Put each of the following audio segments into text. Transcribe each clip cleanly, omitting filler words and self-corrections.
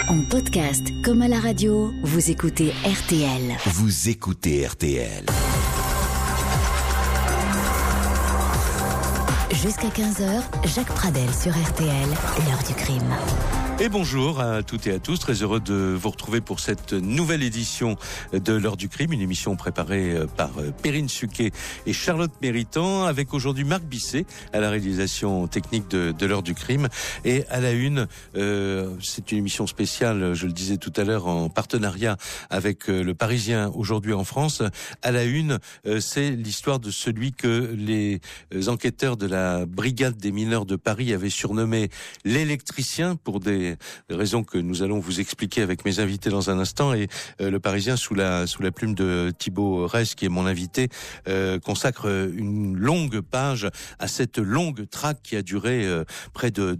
En podcast comme à la radio, vous écoutez RTL. Vous écoutez RTL. Jusqu'à 15h, Jacques Pradel sur RTL, l'heure du crime. Et bonjour à toutes et à tous, très heureux de vous retrouver pour cette nouvelle édition de l'heure du crime, une émission préparée par Perrine Suquet et Charlotte Méritant, avec aujourd'hui Marc Bisset à la réalisation technique de l'heure du crime. Et à la une, c'est une émission spéciale, je le disais tout à l'heure, en partenariat avec Le Parisien aujourd'hui en France. À la une, c'est l'histoire de celui que les enquêteurs de la brigade des mineurs de Paris avaient surnommé l'électricien pour des raisons que nous allons vous expliquer avec mes invités dans un instant. Et Le Parisien, sous la plume de Thibaut Resse, qui est mon invité, consacre une longue page à cette longue traque qui a duré près de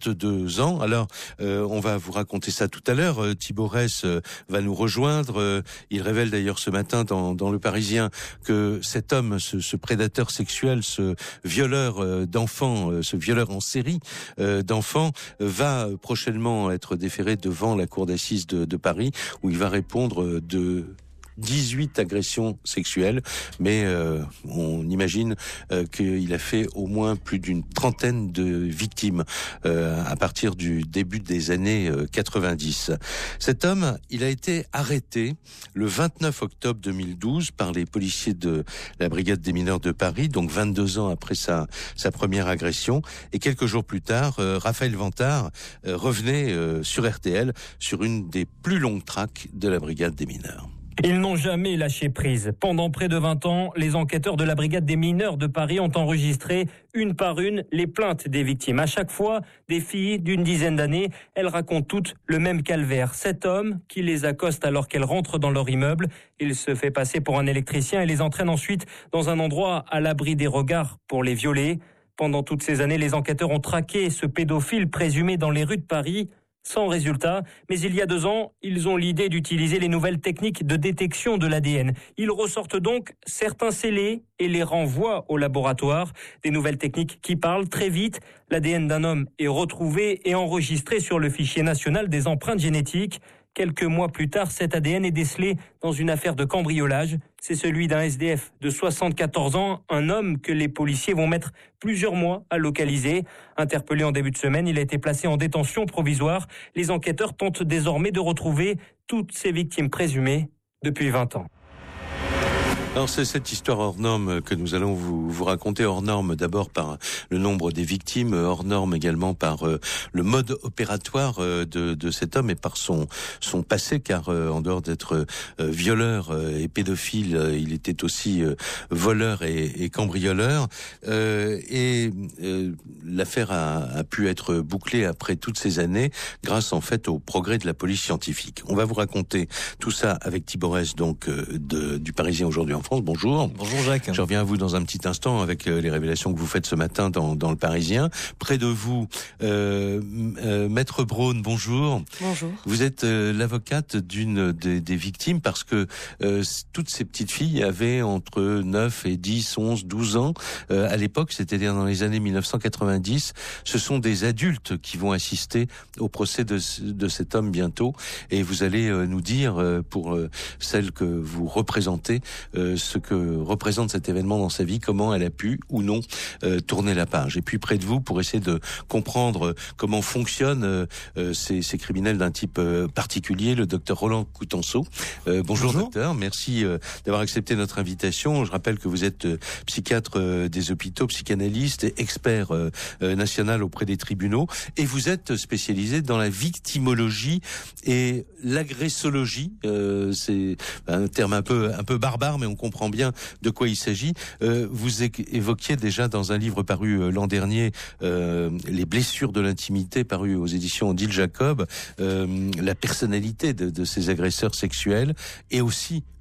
22 ans. Alors, on va vous raconter ça tout à l'heure. Thibaut Resse va nous rejoindre. Il révèle d'ailleurs ce matin dans Le Parisien que cet homme, ce prédateur sexuel, ce violeur d'enfants, ce violeur en série d'enfants, va prochainement être déféré devant la cour d'assises de Paris, où il va répondre de 18 agressions sexuelles, mais on imagine qu'il a fait au moins plus d'une trentaine de victimes à partir du début des années 90. Cet homme, il a été arrêté le 29 octobre 2012 par les policiers de la brigade des mineurs de Paris, donc 22 ans après sa première agression, et quelques jours plus tard, Raphaël Vantard revenait sur RTL sur une des plus longues traques de la brigade des mineurs. Ils n'ont jamais lâché prise. Pendant près de 20 ans, les enquêteurs de la brigade des mineurs de Paris ont enregistré une par une les plaintes des victimes. À chaque fois, des filles d'une dizaine d'années, elles racontent toutes le même calvaire. Cet homme qui les accoste alors qu'elles rentrent dans leur immeuble, il se fait passer pour un électricien et les entraîne ensuite dans un endroit à l'abri des regards pour les violer. Pendant toutes ces années, les enquêteurs ont traqué ce pédophile présumé dans les rues de Paris. Sans résultat, mais il y a 2 ans, ils ont l'idée d'utiliser les nouvelles techniques de détection de l'ADN. Ils ressortent donc certains scellés et les renvoient au laboratoire. Des nouvelles techniques qui parlent très vite. L'ADN d'un homme est retrouvé et enregistré sur le fichier national des empreintes génétiques. Quelques mois plus tard, cet ADN est décelé dans une affaire de cambriolage. C'est celui d'un SDF de 74 ans, un homme que les policiers vont mettre plusieurs mois à localiser. Interpellé en début de semaine, il a été placé en détention provisoire. Les enquêteurs tentent désormais de retrouver toutes ces victimes présumées depuis 20 ans. Alors c'est cette histoire hors norme que nous allons vous raconter, hors norme d'abord par le nombre des victimes, hors norme également par le mode opératoire de cet homme et par son passé, car en dehors d'être violeur et pédophile, il était aussi voleur et cambrioleur. L'affaire a pu être bouclée après toutes ces années grâce en fait au progrès de la police scientifique. On va vous raconter tout ça avec Thibaut Resse, donc du Parisien aujourd'hui en France. Bonjour. Bonjour Jacques. Je reviens à vous dans un petit instant avec les révélations que vous faites ce matin dans Le Parisien. Près de vous, Maître Braun, bonjour. Bonjour. Vous êtes l'avocate d'une des victimes parce que toutes ces petites filles avaient entre 9 et 10, 11, 12 ans à l'époque, c'est-à-dire dans les années 1990. Ce sont des adultes qui vont assister au procès de cet homme bientôt. Et vous allez nous dire, pour celle que vous représentez, ce que représente cet événement dans sa vie, comment elle a pu ou non tourner la page. Et puis près de vous, pour essayer de comprendre comment fonctionnent ces criminels d'un type particulier, le docteur Roland Coutenceau. Bonjour docteur, merci d'avoir accepté notre invitation. Je rappelle que vous êtes psychiatre des hôpitaux, psychanalyste et expert national auprès des tribunaux, et vous êtes spécialisé dans la victimologie et l'agressologie. C'est un terme un peu barbare, mais on comprend bien de quoi il s'agit. Vous évoquiez déjà dans un livre paru l'an dernier, Les blessures de l'intimité, paru aux éditions Odile Jacob, la personnalité de ces agresseurs sexuels et aussi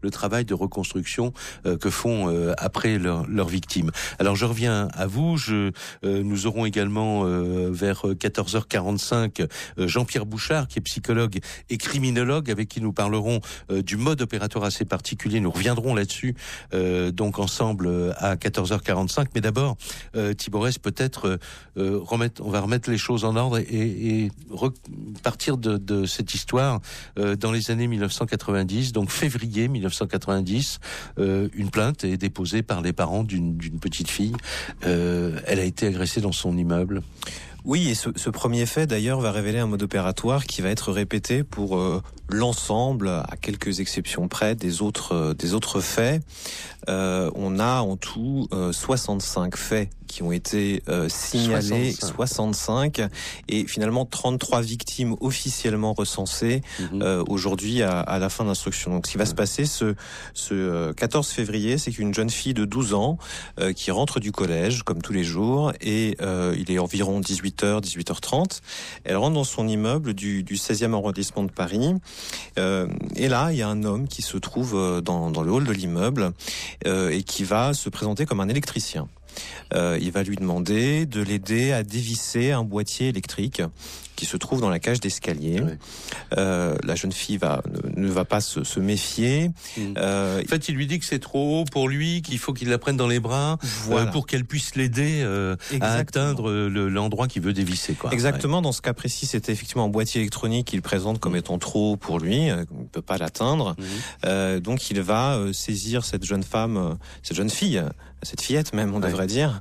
le travail de reconstruction que font après leurs victimes. Alors je reviens à vous. Nous aurons également vers 14h45 Jean-Pierre Bouchard, qui est psychologue et criminologue, avec qui nous parlerons du mode opératoire assez particulier. Nous reviendrons là-dessus donc ensemble à 14h45. Mais d'abord, Thibaut Resse, peut-être on va remettre les choses en ordre et repartir de cette histoire dans les années 1990. Donc février 1990, une plainte est déposée par les parents d'une petite fille. Elle a été agressée dans son immeuble. Oui, et ce premier fait d'ailleurs va révéler un mode opératoire qui va être répété pour l'ensemble, à quelques exceptions près, des autres faits. On a en tout 65 faits qui ont été signalés, 65, et finalement 33 victimes officiellement recensées aujourd'hui à la fin de l'instruction. Donc ce qui va se passer ce 14 février, c'est qu'une jeune fille de 12 ans qui rentre du collège, comme tous les jours, et il est environ 18h30, elle rentre dans son immeuble du 16e arrondissement de Paris, et là, il y a un homme qui se trouve dans le hall de l'immeuble et qui va se présenter comme un électricien. Il va lui demander de l'aider à dévisser un boîtier électrique qui se trouve dans la cage d'escalier. Oui. La jeune fille ne va pas se méfier. En fait, il lui dit que c'est trop haut pour lui, qu'il faut qu'il la prenne dans les bras, voilà, pour qu'elle puisse l'aider à atteindre l'endroit qu'il veut dévisser. Quoi. Exactement. Ouais. Dans ce cas précis, c'était effectivement un boîtier électronique qu'il présente comme étant trop haut pour lui. Il ne peut pas l'atteindre. Donc, il va saisir cette jeune fille, cette fillette même, on devrait dire,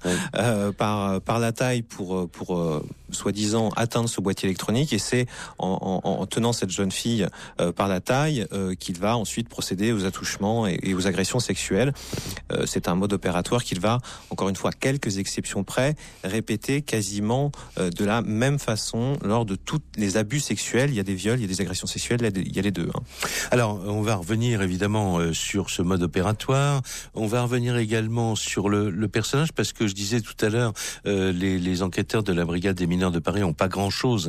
par la taille pour soi-disant atteindre ce boîtier électronique, et c'est en tenant cette jeune fille par la taille qu'il va ensuite procéder aux attouchements et aux agressions sexuelles. C'est un mode opératoire qu'il va, encore une fois, à quelques exceptions près, répéter quasiment de la même façon lors de tous les abus sexuels. Il y a des viols, il y a des agressions sexuelles, il y a les deux. Alors, on va revenir évidemment sur ce mode opératoire. On va revenir également sur le personnage, parce que je disais tout à l'heure, les enquêteurs de la brigade des mineurs de Paris ont pas grand-chose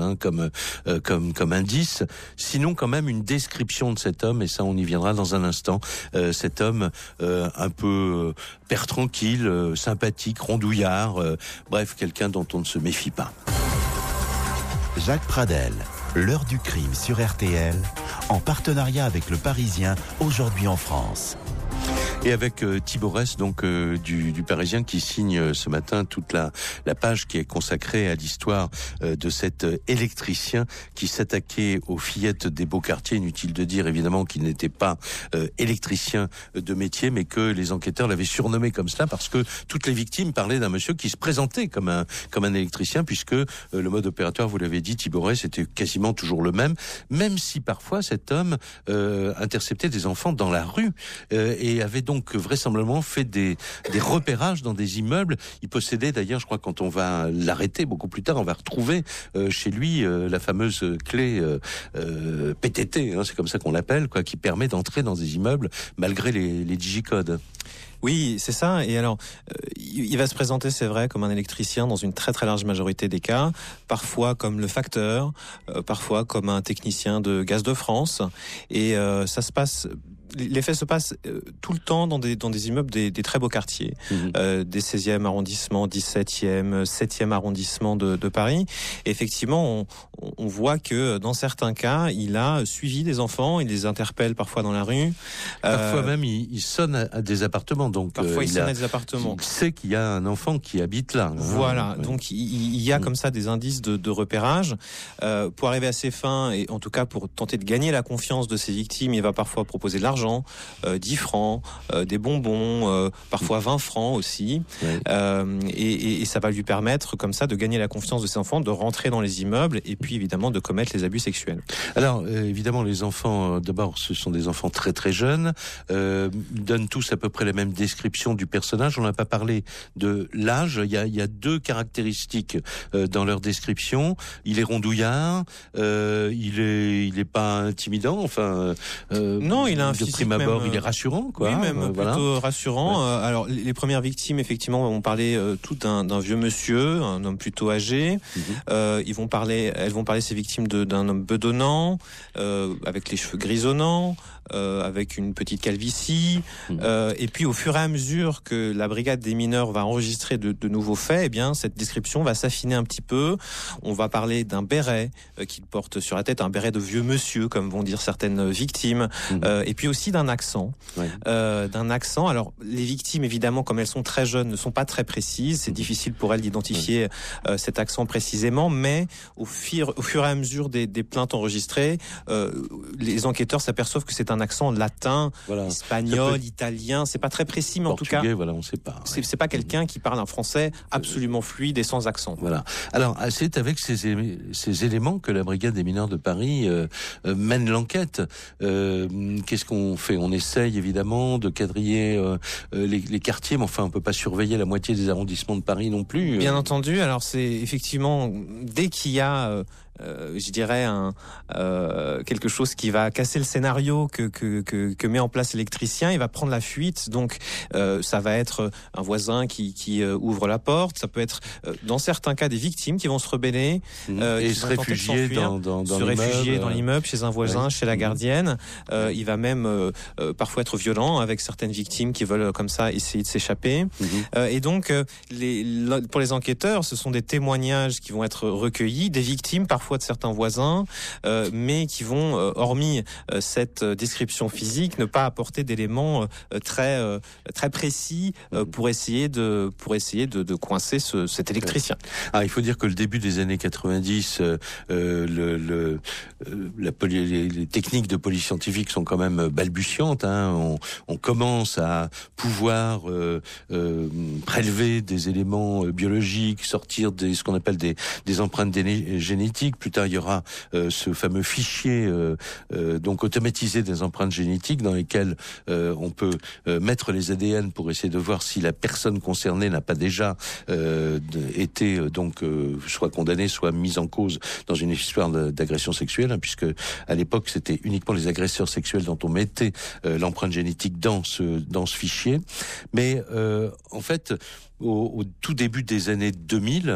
comme indice, sinon quand même une description de cet homme, et ça on y viendra dans un instant. Cet homme un peu père tranquille, sympathique, rondouillard, bref, quelqu'un dont on ne se méfie pas. Jacques Pradel, l'heure du crime sur RTL, en partenariat avec Le Parisien, aujourd'hui en France. Et avec Thibaut Resse, donc du Parisien, qui signe ce matin toute la page qui est consacrée à l'histoire de cet électricien qui s'attaquait aux fillettes des beaux quartiers. Inutile de dire évidemment qu'il n'était pas électricien de métier, mais que les enquêteurs l'avaient surnommé comme cela parce que toutes les victimes parlaient d'un monsieur qui se présentait comme un électricien, puisque le mode opératoire, vous l'avez dit, Thibaut Resse, était quasiment toujours le même si parfois cet homme interceptait des enfants dans la rue et avait donc vraisemblablement fait des repérages dans des immeubles. Il possédait d'ailleurs, je crois, quand on va l'arrêter beaucoup plus tard, on va retrouver chez lui la fameuse clé PTT, c'est comme ça qu'on l'appelle, quoi, qui permet d'entrer dans des immeubles malgré les digicodes. Oui, c'est ça. Et alors, il va se présenter, c'est vrai, comme un électricien dans une très très large majorité des cas, parfois comme le facteur, parfois comme un technicien de Gaz de France. Et les faits se passent tout le temps dans des immeubles des très beaux quartiers, des 16e arrondissement, 17e, 7e arrondissement de Paris. Et effectivement, on voit que dans certains cas, il a suivi des enfants, il les interpelle parfois dans la rue. Parfois même, il sonne à des appartements. Donc, parfois, il sonne à des appartements. Il sait qu'il y a un enfant qui habite là. Voilà. Donc, il y a comme ça des indices de repérage. Pour arriver à ses fins, et en tout cas pour tenter de gagner la confiance de ses victimes, il va parfois proposer de l'argent, 10 francs, des bonbons, parfois 20 francs aussi. Oui. Et ça va lui permettre comme ça de gagner la confiance de ses enfants, de rentrer dans les immeubles et puis évidemment de commettre les abus sexuels. Alors évidemment, les enfants, d'abord, ce sont des enfants très très jeunes, donnent tous à peu près la même description du personnage. On n'a pas parlé de l'âge. Il y a deux caractéristiques dans leur description. Il est rondouillard, il est pas intimidant. Enfin, non, il a un physique physique. Prime abord, il est rassurant, quoi. Oui, même plutôt rassurant. Ouais. Alors, les premières victimes, effectivement, vont parler tout d'un vieux monsieur, un homme plutôt âgé. Elles vont parler ces victimes d'un homme bedonnant, avec les cheveux grisonnants, avec une petite calvitie. Et puis, au fur et à mesure que la brigade des mineurs va enregistrer de nouveaux faits, eh bien, cette description va s'affiner un petit peu. On va parler d'un béret qu'il porte sur la tête, un béret de vieux monsieur, comme vont dire certaines victimes. Et puis aussi d'un accent. Alors, les victimes, évidemment, comme elles sont très jeunes, ne sont pas très précises. C'est difficile pour elles d'identifier cet accent précisément, mais au fur et à mesure des plaintes enregistrées, les enquêteurs s'aperçoivent que c'est un accent latin, espagnol, italien. C'est pas très précis, mais en tout cas, on sait pas. C'est pas quelqu'un qui parle un français absolument fluide et sans accent. Voilà. Alors, c'est avec ces éléments que la brigade des mineurs de Paris mène l'enquête. Qu'est-ce qu'on fait? On essaye évidemment de quadriller les quartiers, mais enfin, on peut pas surveiller la moitié des arrondissements de Paris non plus. Bien entendu. Alors, c'est effectivement dès qu'il y a je dirais quelque chose qui va casser le scénario que met en place l'électricien, il va prendre la fuite. Donc ça va être un voisin qui ouvre la porte, ça peut être dans certains cas des victimes qui vont se rebeller et se réfugier dans l'immeuble, chez un voisin, chez la gardienne. Il va même parfois être violent avec certaines victimes qui veulent comme ça essayer de s'échapper. Et donc pour les enquêteurs, ce sont des témoignages qui vont être recueillis, des victimes parfois de certains voisins, mais qui vont, hormis cette description physique, ne pas apporter d'éléments très précis pour essayer de coincer cet électricien. Il faut dire que le début des années 90, les techniques de police scientifique sont quand même balbutiantes. On commence à pouvoir prélever des éléments biologiques, sortir ce qu'on appelle des empreintes génétiques. Plus tard, il y aura ce fameux fichier donc automatisé des empreintes génétiques dans lesquelles on peut mettre les ADN pour essayer de voir si la personne concernée n'a pas déjà été soit condamnée, soit mise en cause dans une histoire d'agression sexuelle, puisque à l'époque c'était uniquement les agresseurs sexuels dont on mettait l'empreinte génétique dans ce fichier. Mais en fait, au tout début des années 2000,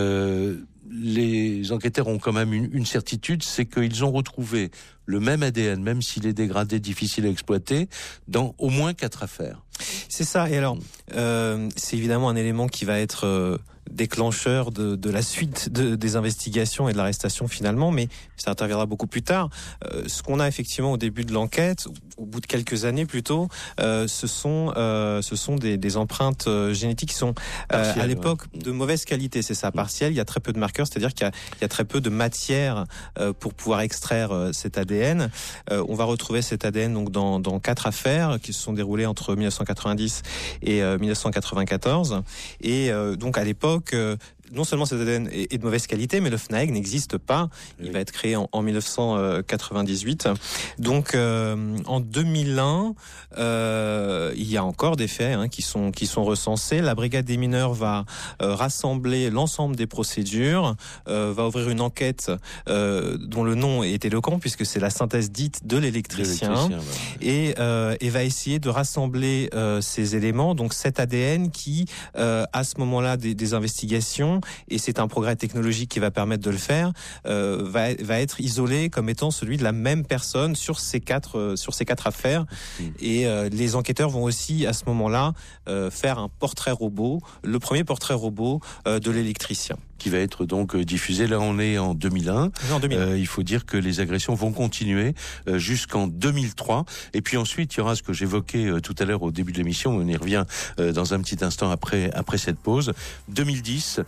les enquêteurs ont quand même une certitude, c'est qu'ils ont retrouvé le même ADN, même s'il est dégradé, difficile à exploiter, dans au moins 4 affaires. C'est ça. Et alors, c'est évidemment un élément qui va être déclencheur de la suite des investigations et de l'arrestation finalement, mais ça interviendra beaucoup plus tard. Ce qu'on a effectivement au début de l'enquête, au bout de quelques années plutôt, ce sont des empreintes génétiques qui sont partielles, à l'époque de mauvaise qualité, c'est ça, partielles. Il y a très peu de marqueurs, c'est-à-dire qu'il y a très peu de matière pour pouvoir extraire cet ADN. On va retrouver cet ADN donc dans 4 affaires qui se sont déroulées entre 1990 et 1994. Et donc à l'époque, non seulement cet ADN est de mauvaise qualité, mais le FNAEG n'existe pas. Il va être créé en 1998. Donc en 2001, il y a encore des faits qui sont recensés. La brigade des mineurs va rassembler l'ensemble des procédures, va ouvrir une enquête dont le nom est éloquent puisque c'est la synthèse dite de l'électricien, et va essayer de rassembler ces éléments, donc cet ADN qui, à ce moment-là des investigations, et c'est un progrès technologique qui va permettre de le faire, va être isolé comme étant celui de la même personne sur ces quatre affaires. Et les enquêteurs vont aussi à ce moment-là faire un portrait robot, le premier portrait robot de l'électricien, qui va être donc diffusé. Là, on est en 2001. Il faut dire que les agressions vont continuer jusqu'en 2003. Et puis ensuite, il y aura ce que j'évoquais tout à l'heure au début de l'émission. On y revient dans un petit instant après cette pause. 2010,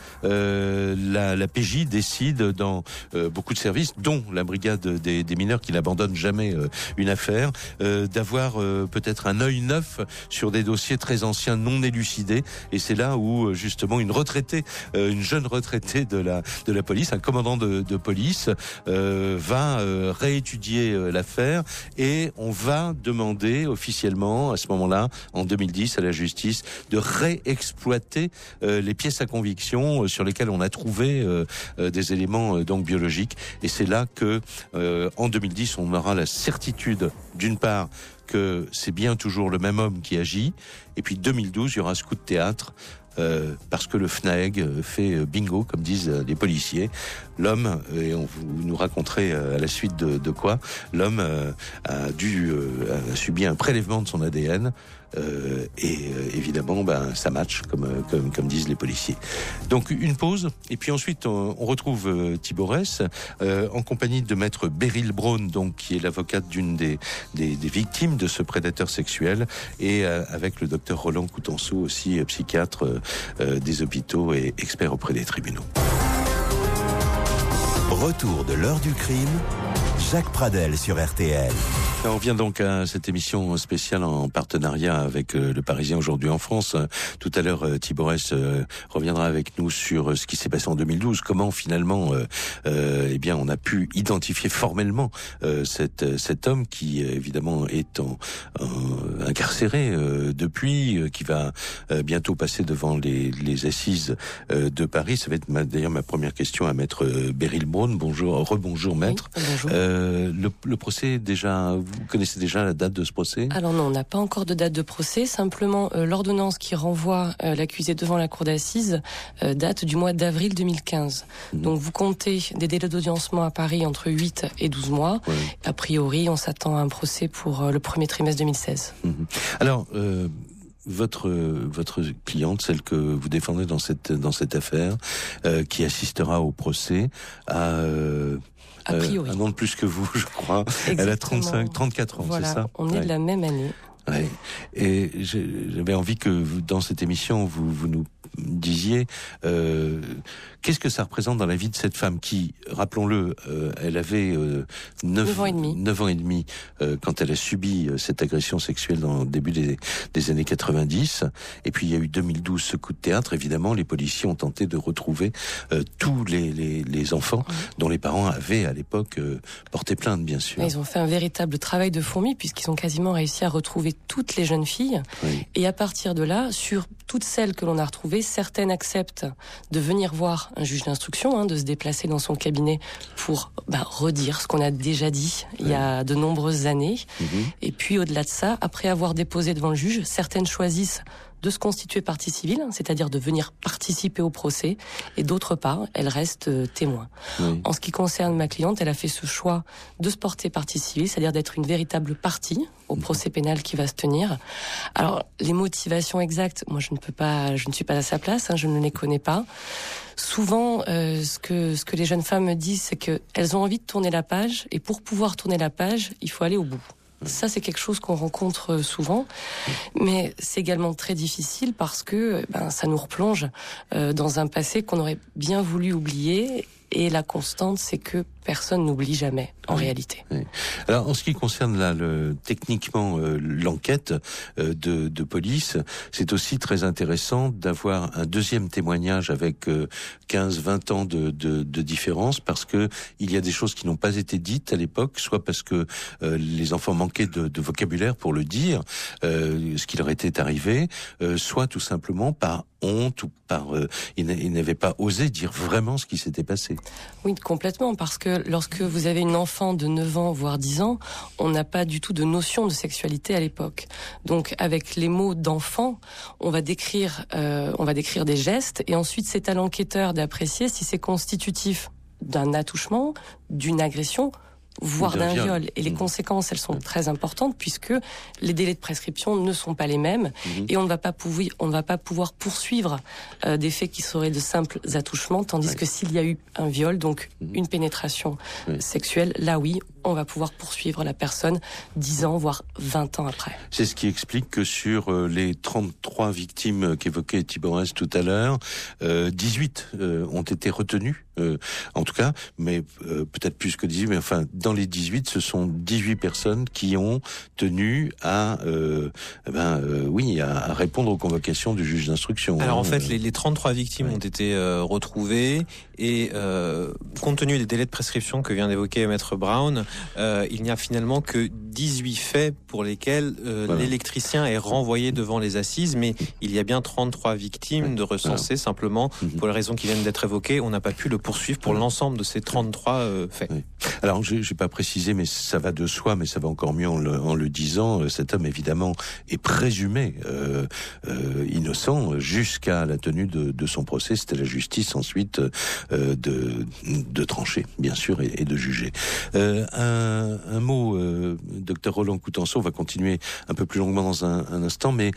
la PJ décide dans beaucoup de services, dont la brigade des mineurs qui n'abandonne jamais une affaire, d'avoir peut-être un œil neuf sur des dossiers très anciens non élucidés. Et c'est là où justement une jeune retraitée retraité de la police, un commandant de police, va réétudier l'affaire et on va demander officiellement à ce moment-là, en 2010, à la justice de réexploiter les pièces à conviction sur lesquelles on a trouvé des éléments donc biologiques. Et c'est là que en 2010, on aura la certitude, d'une part, que c'est bien toujours le même homme qui agit, et puis 2012, il y aura ce coup de théâtre, parce que le FNAEG fait bingo, comme disent les policiers. L'homme, et vous nous raconterez à la suite de quoi, l'homme a subi un prélèvement de son ADN, et évidemment, ça match, comme disent les policiers. Donc une pause, et puis ensuite on retrouve Thibaut Ress en compagnie de maître Beryl Braun, donc qui est l'avocate d'une des victimes de ce prédateur sexuel, et avec le docteur Roland Coutenceau, aussi psychiatre des hôpitaux et expert auprès des tribunaux. Retour de l'heure du crime, Jacques Pradel sur RTL. On revient donc à cette émission spéciale en partenariat avec Le Parisien aujourd'hui en France. Tout à l'heure, Thibaut Ress reviendra avec nous sur ce qui s'est passé en 2012. Comment finalement, on a pu identifier formellement cet homme qui évidemment est incarcéré depuis, qui va bientôt passer devant les assises de Paris. Ça va être d'ailleurs ma première question à maître Beryl Braun. Rebonjour maître. Oui, bonjour. Le procès déjà. Vous connaissez déjà la date de ce procès ? Alors non, on n'a pas encore de date de procès. Simplement, l'ordonnance qui renvoie l'accusé devant la cour d'assises date du mois d'avril 2015. Donc vous comptez des délais d'audiencement à Paris entre 8 et 12 mois. Ouais. A priori, on s'attend à un procès pour le premier trimestre 2016. Alors, votre cliente, celle que vous défendez dans cette affaire, qui assistera au procès, a priori. Un an de plus que vous, je crois. Exactement. Elle a 34 ans, voilà, c'est ça ? On est de la même année. Ouais. Et j'avais envie que dans cette émission, vous nous disiez qu'est-ce que ça représente dans la vie de cette femme qui, rappelons-le, elle avait 9 ans et demi quand elle a subi cette agression sexuelle dans le début des années 90. Et puis il y a eu 2012, ce coup de théâtre. Évidemment, les policiers ont tenté de retrouver tous les enfants dont les parents avaient à l'époque porté plainte, bien sûr. Ils ont fait un véritable travail de fourmi puisqu'ils ont quasiment réussi à retrouver toutes les jeunes filles. Oui. Et à partir de là, sur toutes celles que l'on a retrouvées, certaines acceptent de venir voir un juge d'instruction, de se déplacer dans son cabinet pour redire ce qu'on a déjà dit il y a de nombreuses années. Et puis au-delà de ça, après avoir déposé devant le juge, certaines choisissent de se constituer partie civile, c'est-à-dire de venir participer au procès, et d'autre part, elle reste témoin. Oui. En ce qui concerne ma cliente, elle a fait ce choix de se porter partie civile, c'est-à-dire d'être une véritable partie au procès pénal qui va se tenir. Alors, les motivations exactes, moi je ne suis pas à sa place, je ne les connais pas. Souvent, ce que les jeunes femmes me disent, c'est qu'elles ont envie de tourner la page, et pour pouvoir tourner la page, il faut aller au bout. Ça, c'est quelque chose qu'on rencontre souvent, mais c'est également très difficile parce que ça nous replonge dans un passé qu'on aurait bien voulu oublier. Et la constante, c'est que personne n'oublie jamais, en réalité. Oui. Alors, en ce qui concerne techniquement l'enquête de police, c'est aussi très intéressant d'avoir un deuxième témoignage avec 15-20 ans de différence, parce que il y a des choses qui n'ont pas été dites à l'époque, soit parce que les enfants manquaient de vocabulaire pour le dire, ce qui leur était arrivé, soit tout simplement par honte ou par ils n'avaient pas osé dire vraiment ce qui s'était passé. Oui, complètement, parce que lorsque vous avez une enfant de 9 ans, voire 10 ans, on n'a pas du tout de notion de sexualité à l'époque. Donc, avec les mots d'enfant, on va décrire des gestes, et ensuite c'est à l'enquêteur d'apprécier si c'est constitutif d'un attouchement, d'une agression, voire d'un viol. Et les conséquences, elles sont très importantes puisque les délais de prescription ne sont pas les mêmes et on ne va pas pouvoir poursuivre des faits qui seraient de simples attouchements, tandis que s'il y a eu un viol, donc une pénétration sexuelle, là oui, on va pouvoir poursuivre la personne 10 ans, voire 20 ans après. C'est ce qui explique que sur les 33 victimes qu'évoquait Thiborès tout à l'heure, 18 ont été retenues, en tout cas, mais peut-être plus que 18, mais enfin, dans les 18, ce sont 18 personnes qui ont tenu à répondre aux convocations du juge d'instruction. Alors en fait, les 33 victimes ont été retrouvées et compte tenu des délais de prescription que vient d'évoquer Maître Brown, il n'y a finalement que 18 faits pour lesquels l'électricien est renvoyé devant les assises, mais il y a bien 33 victimes de recensées. Simplement, pour les raisons qui viennent d'être évoquées, on n'a pas pu le poursuivre pour l'ensemble de ces 33 faits. Alors, j'ai pas précisé, mais ça va de soi, mais ça va encore mieux en le disant. Cet homme, évidemment, est présumé innocent jusqu'à la tenue de son procès. C'était la justice ensuite de trancher, bien sûr, et de juger. Un mot, docteur Roland Coutanceau, on va continuer un peu plus longuement dans un instant, mais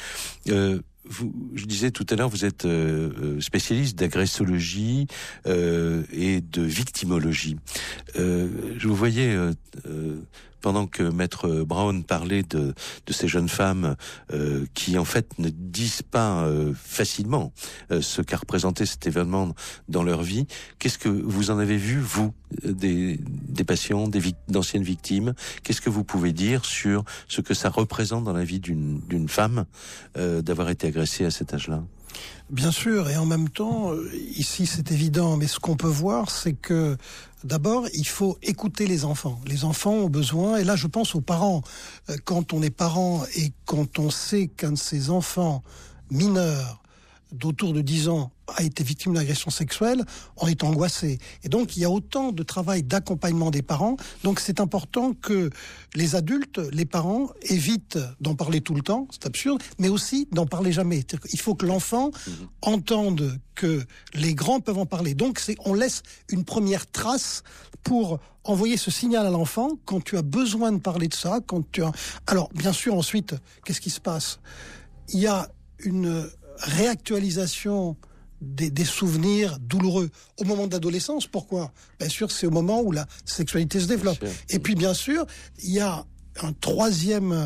je disais tout à l'heure, vous êtes spécialiste d'agressologie et de victimologie. Je vous voyais pendant que Maître Brown parlait de ces jeunes femmes qui en fait ne disent pas facilement ce qu'a représenté cet événement dans leur vie. Qu'est-ce que vous en avez vu, vous, des patients, d'anciennes victimes? Qu'est-ce que vous pouvez dire sur ce que ça représente dans la vie d'une femme d'avoir été agressée à cet âge-là? Bien sûr, et en même temps, ici c'est évident, mais ce qu'on peut voir, c'est que d'abord, il faut écouter les enfants. Les enfants ont besoin, et là je pense aux parents. Quand on est parent et quand on sait qu'un de ses enfants mineurs d'autour de 10 ans a été victime d'agression sexuelle, on est angoissé. Et donc, il y a autant de travail d'accompagnement des parents. Donc, c'est important que les adultes, les parents, évitent d'en parler tout le temps, c'est absurde, mais aussi d'en parler jamais. Il faut que l'enfant entende que les grands peuvent en parler. Donc, on laisse une première trace pour envoyer ce signal à l'enfant quand tu as besoin de parler de ça, Alors, bien sûr, ensuite, qu'est-ce qui se passe? Il y a une réactualisation des souvenirs douloureux au moment de l'adolescence. Pourquoi? Bien sûr, c'est au moment où la sexualité se développe. Et puis, bien sûr, il y a une troisième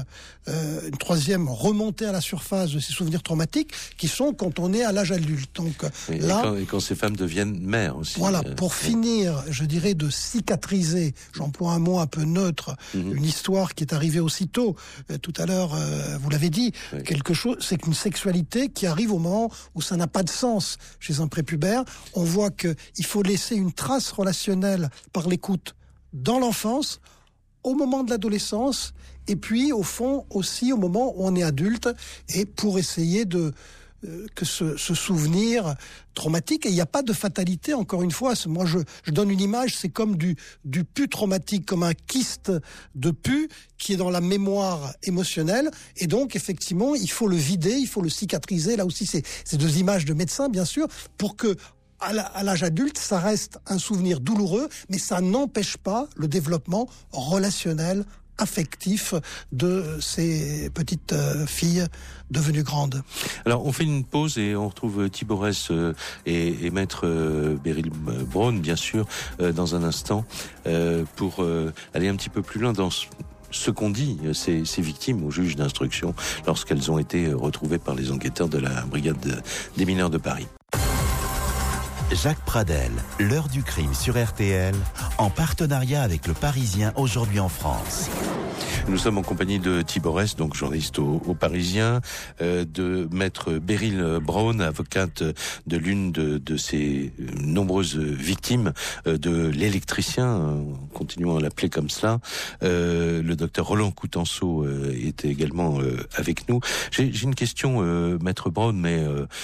remontée à la surface de ces souvenirs traumatiques qui sont quand on est à l'âge adulte. Donc et quand ces femmes deviennent mères aussi. Voilà, pour finir, je dirais, de cicatriser, j'emploie un mot un peu neutre, une histoire qui est arrivée aussitôt. Tout à l'heure, vous l'avez dit, quelque chose, c'est qu'une sexualité qui arrive au moment où ça n'a pas de sens chez un prépubère. On voit qu'il faut laisser une trace relationnelle par l'écoute dans l'enfance, au moment de l'adolescence, et puis au fond aussi au moment où on est adulte, et pour essayer que ce souvenir traumatique, et il n'y a pas de fatalité, encore une fois, moi je donne une image, c'est comme du pu traumatique, comme un kyste de pu qui est dans la mémoire émotionnelle, et donc effectivement il faut le vider, il faut le cicatriser. Là aussi c'est deux images de médecins bien sûr, pour que à l'âge adulte, ça reste un souvenir douloureux, mais ça n'empêche pas le développement relationnel, affectif de ces petites filles devenues grandes. Alors, on fait une pause et on retrouve Thiborès et Maître Beryl Brown, bien sûr, dans un instant, pour aller un petit peu plus loin dans ce qu'ont dit ces victimes au juge d'instruction lorsqu'elles ont été retrouvées par les enquêteurs de la brigade des mineurs de Paris. Jacques Pradel, l'heure du crime sur RTL, en partenariat avec Le Parisien, aujourd'hui en France. Nous sommes en compagnie de Thiborès, donc journaliste au Parisien, de Maître Beryl Brown, avocate de l'une de ces nombreuses victimes de l'électricien, continuons à l'appeler comme cela. Le docteur Roland Coutanceau était également avec nous. J'ai une question, Maître Brown, mais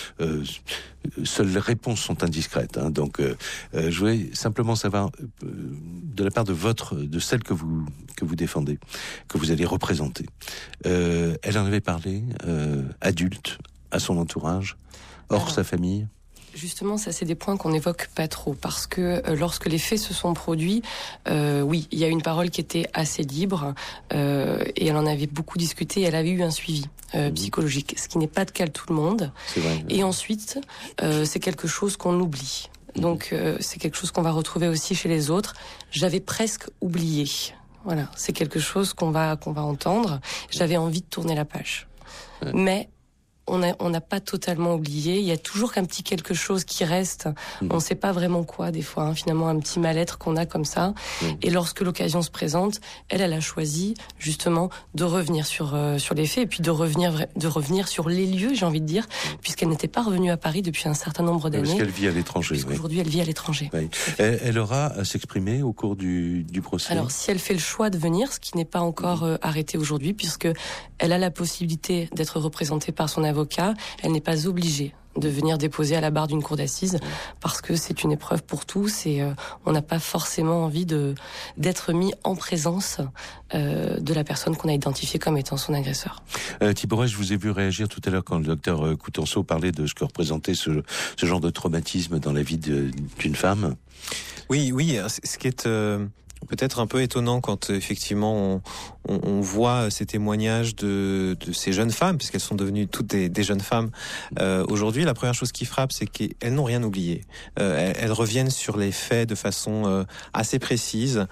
seules les réponses sont indiscrètes. Donc, je voulais simplement savoir, de la part de celle que vous défendez, que vous allez représenter, elle en avait parlé, adulte, à son entourage, hors sa famille? Justement, ça c'est des points qu'on n'évoque pas trop, parce que lorsque les faits se sont produits, oui, il y a une parole qui était assez libre, et elle en avait beaucoup discuté, et elle avait eu un suivi psychologique, ce qui n'est pas le cas de tout le monde. C'est vrai. Et ensuite, c'est quelque chose qu'on oublie. Donc c'est quelque chose qu'on va retrouver aussi chez les autres. J'avais presque oublié. Voilà, c'est quelque chose qu'on va entendre. J'avais envie de tourner la page. Mais on n'a pas totalement oublié. Il y a toujours un petit quelque chose qui reste. On ne sait pas vraiment quoi, des fois, hein, finalement, un petit mal-être qu'on a comme ça. Et lorsque l'occasion se présente, elle a choisi, justement, de revenir sur les faits et puis de revenir sur les lieux, j'ai envie de dire, puisqu'elle n'était pas revenue à Paris depuis un certain nombre d'années. Parce qu'elle vit à l'étranger. Puisqu'aujourd'hui, elle vit à l'étranger. Oui. Elle aura à s'exprimer au cours du procès. Alors, si elle fait le choix de venir, ce qui n'est pas encore arrêté aujourd'hui, puisque elle a la possibilité d'être représentée par son avocat, elle n'est pas obligée de venir déposer à la barre d'une cour d'assises parce que c'est une épreuve pour tous et on n'a pas forcément envie d'être mis en présence de la personne qu'on a identifiée comme étant son agresseur. Thibaut, je vous ai vu réagir tout à l'heure quand le docteur Coutenceau parlait de ce que représentait ce genre de traumatisme dans la vie d'une femme. Oui, ce qui est peut-être un peu étonnant quand effectivement on voit ces témoignages de ces jeunes femmes, puisqu'elles sont devenues toutes des jeunes femmes. Aujourd'hui, la première chose qui frappe, c'est qu'elles n'ont rien oublié. Elles reviennent sur les faits de façon assez précise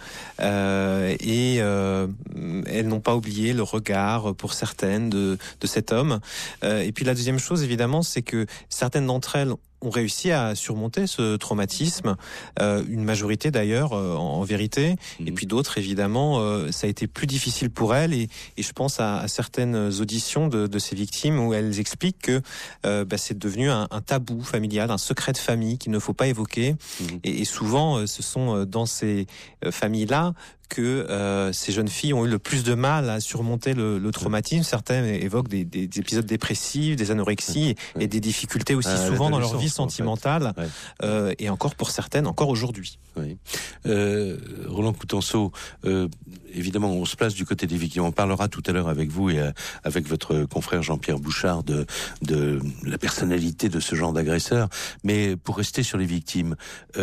et elles n'ont pas oublié le regard, pour certaines, de cet homme. Et puis la deuxième chose, évidemment, c'est que certaines d'entre elles ont réussi à surmonter ce traumatisme, une majorité d'ailleurs en vérité, et puis d'autres évidemment ça a été plus difficile pour elles, et je pense à certaines auditions de ces victimes où elles expliquent que c'est devenu un tabou familial, un secret de famille qu'il ne faut pas évoquer, et souvent ce sont dans ces familles-là que ces jeunes filles ont eu le plus de mal à surmonter le traumatisme. Certaines évoquent des épisodes dépressifs, des anorexies et des difficultés aussi souvent dans leur vie sentimentale, en fait. Et encore pour certaines, encore aujourd'hui. Oui. Roland Coutenceau, évidemment, on se place du côté des victimes. On parlera tout à l'heure avec vous et avec votre confrère Jean-Pierre Bouchard de la personnalité de ce genre d'agresseur. Mais pour rester sur les victimes,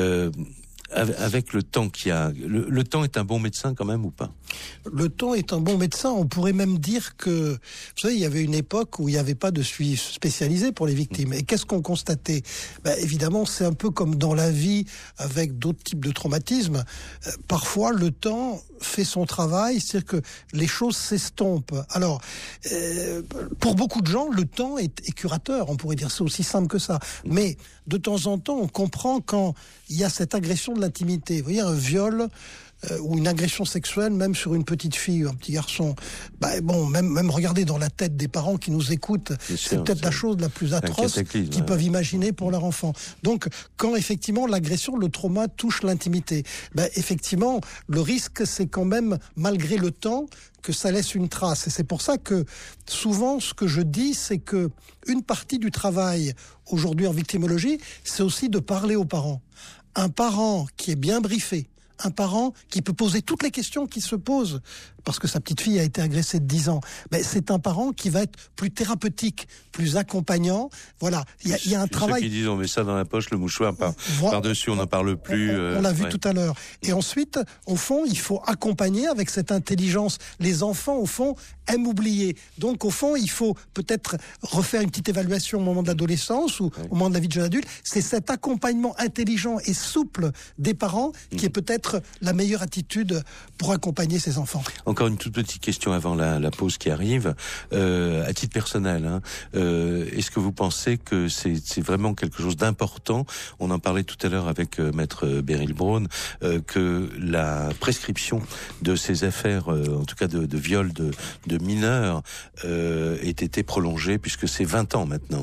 avec le temps qu'il y a, le temps est un bon médecin quand même ou pas? Le temps est un bon médecin. On pourrait même dire que, vous savez, il y avait une époque où il n'y avait pas de suivi spécialisé pour les victimes. Et qu'est-ce qu'on constatait? Évidemment, c'est un peu comme dans la vie avec d'autres types de traumatismes. Parfois, le temps fait son travail, c'est-à-dire que les choses s'estompent. Alors, pour beaucoup de gens, le temps est curateur. On pourrait dire c'est aussi simple que ça. Mais de temps en temps, on comprend quand il y a cette agression de l'intimité. Vous voyez, un viol ou une agression sexuelle, même sur une petite fille ou un petit garçon. Même regarder dans la tête des parents qui nous écoutent, c'est peut-être la chose la plus atroce qu'ils peuvent imaginer pour leur enfant. Donc, quand effectivement l'agression, le trauma touche l'intimité, effectivement, le risque, c'est quand même, malgré le temps, que ça laisse une trace. Et c'est pour ça que, souvent, ce que je dis, c'est que une partie du travail, aujourd'hui en victimologie, c'est aussi de parler aux parents. Un parent qui est bien briefé, un parent qui peut poser toutes les questions qui se posent parce que sa petite fille a été agressée de 10 ans, c'est un parent qui va être plus thérapeutique, plus accompagnant. Voilà, il y a un travail. Ceux qui disent on met ça dans la poche, le mouchoir par-dessus, on n'en parle plus. On l'a vu tout à l'heure. Et ensuite, au fond, il faut accompagner avec cette intelligence. Les enfants, au fond, aiment oublier. Donc, au fond, il faut peut-être refaire une petite évaluation au moment de l'adolescence ou au moment de la vie de jeune adulte. C'est cet accompagnement intelligent et souple des parents qui est peut-être la meilleure attitude pour accompagner ces enfants. Encore une toute petite question avant la pause qui arrive. À titre personnel, est-ce que vous pensez que c'est vraiment quelque chose d'important? On en parlait tout à l'heure avec Maître Beryl Braun, que la prescription de ces affaires, en tout cas de viol de mineurs, ait été prolongée, puisque c'est 20 ans maintenant.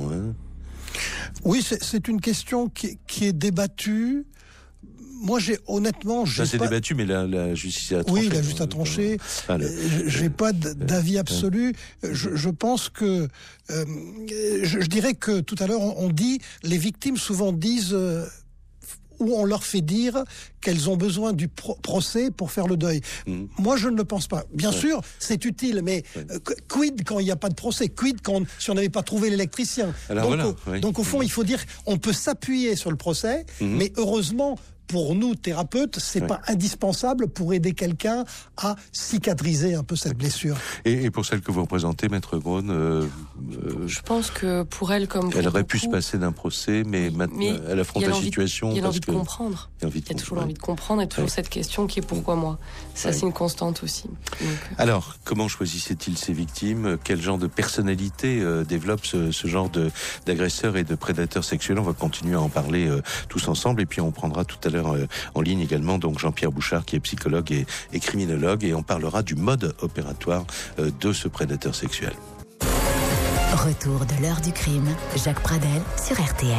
Oui, c'est une question qui est débattue. Moi, honnêtement, ça s'est débattu, mais la justice a tranché. Oui, la justice a tranché. J'ai pas d'avis absolu. Je pense que, je dirais que tout à l'heure, on dit, les victimes souvent disent, ou on leur fait dire qu'elles ont besoin du procès pour faire le deuil. Moi, je ne le pense pas. Bien sûr, c'est utile, mais quid quand il n'y a pas de procès? Quid si on n'avait pas trouvé l'électricien? Donc, au fond, il faut dire, on peut s'appuyer sur le procès, mais heureusement, pour nous, thérapeutes, c'est pas indispensable pour aider quelqu'un à cicatriser un peu cette blessure. Et pour celle que vous représentez, Maître Braun, je pense que pour elle, comme pour elle aurait beaucoup, pu se passer d'un procès, mais maintenant elle affronte la situation. Il y a l'envie de comprendre. Il y a toujours l'envie de comprendre et toujours cette question qui est pourquoi moi. Ça, c'est une constante aussi. Donc, alors, comment choisissait-il ses victimes? Quel genre de personnalité développe ce genre d'agresseurs et de prédateurs sexuels? On va continuer à en parler tous ensemble, et puis on prendra tout à l'heure en ligne également donc Jean-Pierre Bouchard, qui est psychologue et criminologue, et on parlera du mode opératoire de ce prédateur sexuel. Retour de l'heure du crime, Jacques Pradel sur RTL.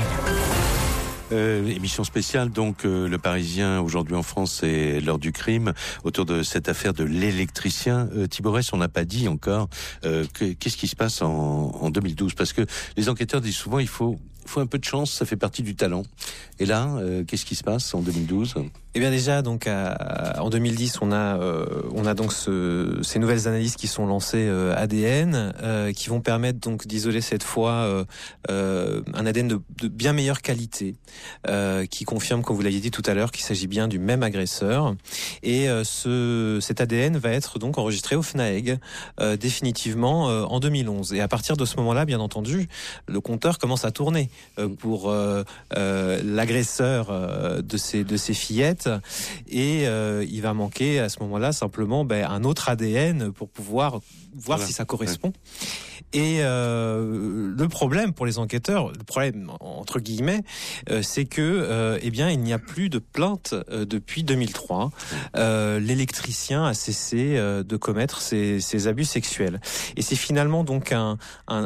Émission spéciale, donc le Parisien aujourd'hui en France, c'est l'heure du crime autour de cette affaire de l'électricien. Thibaut Ress, on n'a pas dit encore qu'est-ce qui se passe en 2012, parce que les enquêteurs disent souvent il faut un peu de chance, ça fait partie du talent. Et là, qu'est-ce qui se passe en 2012? Eh bien déjà, donc en 2010, on a donc ces nouvelles analyses qui sont lancées ADN, qui vont permettre donc d'isoler cette fois un ADN de bien meilleure qualité, qui confirme, comme vous l'aviez dit tout à l'heure, qu'il s'agit bien du même agresseur. Et cet ADN va être donc enregistré au FNAEG définitivement en 2011. Et à partir de ce moment-là, bien entendu, le compteur commence à tourner pour l'agresseur de ces fillettes. Et il va manquer à ce moment-là simplement un autre ADN pour pouvoir voir si ça correspond. Et le problème pour les enquêteurs, le problème entre guillemets, c'est que il n'y a plus de plainte depuis 2003. L'électricien a cessé de commettre ces abus sexuels. Et c'est finalement donc un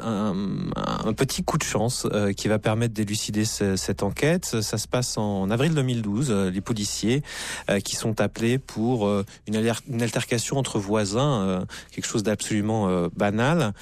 petit coup de chance qui va permettre d'élucider cette enquête. Ça se passe en avril 2012. Les policiers qui sont appelés pour une altercation entre voisins, quelque chose d'absolument banal.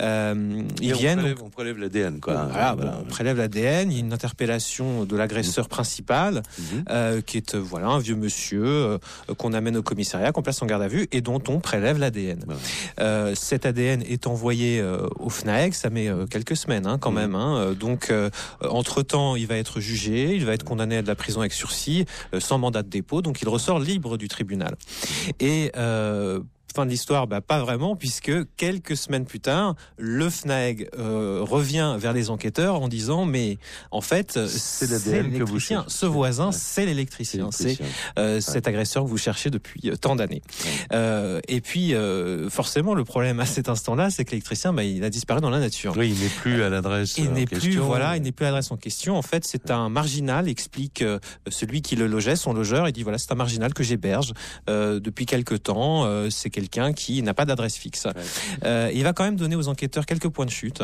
On prélève l'ADN, quoi. Voilà, on prélève l'ADN. Il y a une interpellation de l'agresseur principal, qui est un vieux monsieur qu'on amène au commissariat, qu'on place en garde à vue et dont on prélève l'ADN. Cet ADN est envoyé au FNAEG. Ça met quelques semaines, quand même. Donc, entre-temps, il va être jugé, il va être condamné à de la prison avec sursis, sans mandat de dépôt. Donc, il ressort libre du tribunal. Et fin de l'histoire, pas vraiment, puisque quelques semaines plus tard, le FNAEG revient vers les enquêteurs en disant mais en fait c'est l'électricien, ce voisin c'est l'électricien, c'est cet agresseur que vous cherchez depuis tant d'années. Et puis forcément le problème à cet instant-là, c'est que l'électricien il a disparu dans la nature. Oui, il n'est plus à l'adresse il n'est question. Plus il n'est plus à l'adresse en question. En fait, c'est un marginal, explique celui qui le logeait, son logeur, il dit voilà, c'est un marginal que j'héberge depuis quelque temps, c'est quelqu'un qui n'a pas d'adresse fixe. Il va quand même donner aux enquêteurs quelques points de chute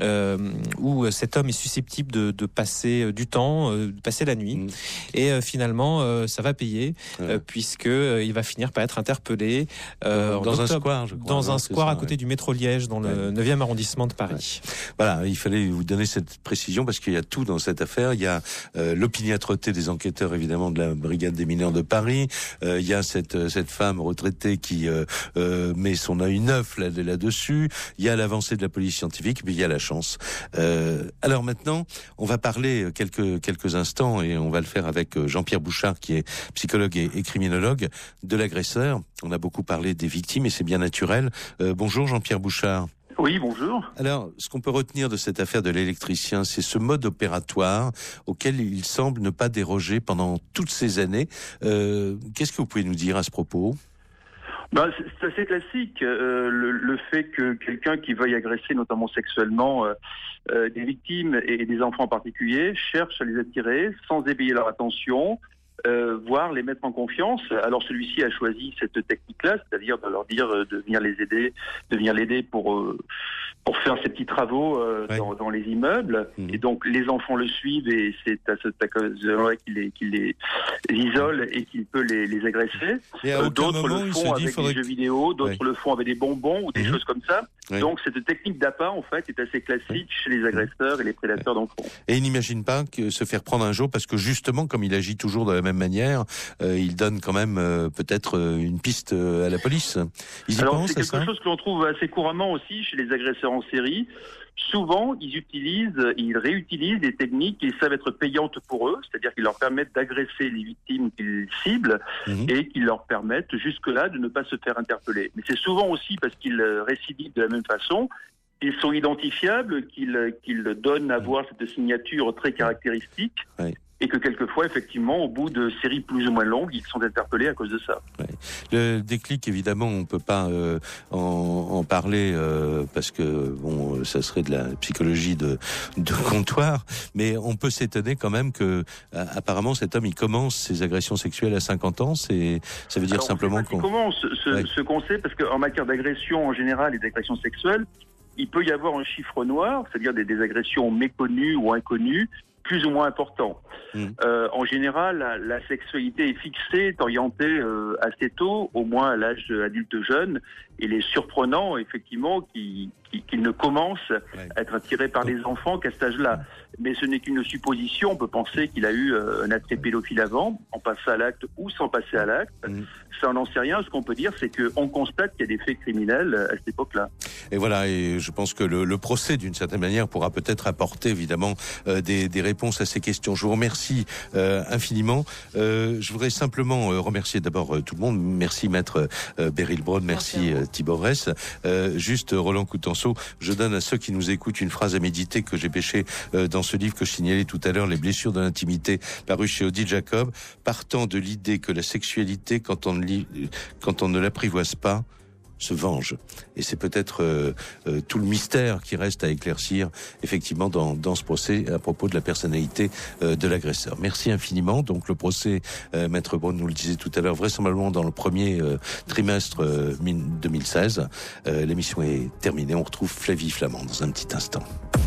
où cet homme est susceptible de passer du temps, de passer la nuit. Et finalement, ça va payer puisque il va finir par être interpellé dans un square, je crois. Dans un square à côté du métro Liège, dans le 9e arrondissement de Paris. Voilà, il fallait vous donner cette précision parce qu'il y a tout dans cette affaire. Il y a l'opiniâtreté des enquêteurs, évidemment, de la brigade des mineurs de Paris. Il y a cette femme retraitée qui met son œil neuf là-dessus. Il y a l'avancée de la police scientifique, puis il y a la chance. Alors maintenant, on va parler quelques instants, et on va le faire avec Jean-Pierre Bouchard, qui est psychologue et criminologue, de l'agresseur. On a beaucoup parlé des victimes, et c'est bien naturel. Bonjour Jean-Pierre Bouchard. Oui, bonjour. Alors, ce qu'on peut retenir de cette affaire de l'électricien, c'est ce mode opératoire auquel il semble ne pas déroger pendant toutes ces années. Qu'est-ce que vous pouvez nous dire à ce propos ? C'est assez classique, le fait que quelqu'un qui veuille agresser, notamment sexuellement, des victimes et des enfants en particulier, cherche à les attirer sans éveiller leur attention, voire les mettre en confiance. Alors celui-ci a choisi cette technique-là, c'est-à-dire de leur dire de venir l'aider pour faire ses petits travaux dans les immeubles. Et donc les enfants le suivent, et c'est à cette occasion-là qu'il les isole et qu'il peut les agresser. D'autres le font avec des jeux vidéo, d'autres le font avec des bonbons ou des choses comme ça. Donc cette technique d'appât, en fait, est assez classique chez les agresseurs et les prédateurs d'enfants. Et il n'imagine pas que se faire prendre un jour, parce que justement, comme il agit toujours de la même manière, il donne quand même peut-être une piste à la police. Ils y pensent, c'est quelque chose que l'on trouve assez couramment aussi chez les agresseurs en en série, souvent, ils réutilisent des techniques qui savent être payantes pour eux, c'est-à-dire qu'ils leur permettent d'agresser les victimes qu'ils ciblent et qui leur permettent jusque-là de ne pas se faire interpeller. Mais c'est souvent aussi parce qu'ils récidivent de la même façon, qu'ils sont identifiables, qu'ils donnent à voir cette signature très caractéristique. Oui. Et que quelquefois, effectivement, au bout de séries plus ou moins longues, ils sont interpellés à cause de ça. Ouais. Le déclic, évidemment, on peut pas en parler parce que bon, ça serait de la psychologie de comptoir, mais on peut s'étonner quand même que apparemment cet homme il commence ses agressions sexuelles à 50 ans. Ça veut dire simplement qu'on commence ce qu'on sait, parce qu'en matière d'agression en général et d'agression sexuelle, il peut y avoir un chiffre noir, c'est-à-dire des agressions méconnues ou inconnues, plus ou moins important. En général, la sexualité est fixée, est orientée assez tôt, au moins à l'âge adulte jeune, et il est surprenant, effectivement, qu'il ne commence à être attiré par les enfants qu'à cet âge-là. Mais ce n'est qu'une supposition, on peut penser qu'il a eu un attrait pédophile avant, en passant à l'acte ou sans passer à l'acte. Ça, on n'en sait rien. Ce qu'on peut dire, c'est qu'on constate qu'il y a des faits criminels à cette époque-là. Et voilà, et je pense que le procès, d'une certaine manière, pourra peut-être apporter, évidemment, des réponses à ces questions. Je vous remercie infiniment. Je voudrais simplement remercier d'abord tout le monde. Merci Maître Beryl Braun, merci Thibaut Ress. Juste Roland Coutenceau, je donne à ceux qui nous écoutent une phrase à méditer que j'ai pêchée dans ce livre que je signalais tout à l'heure, Les blessures de l'intimité, paru chez Odile Jacob, partant de l'idée que la sexualité, quand on ne l'apprivoise pas, se venge. Et c'est peut-être tout le mystère qui reste à éclaircir, effectivement, dans ce procès à propos de la personnalité de l'agresseur. Merci infiniment. Donc le procès, Maître Braun nous le disait tout à l'heure, vraisemblablement dans le premier trimestre 2016. L'émission est terminée. On retrouve Flavie Flamand dans un petit instant.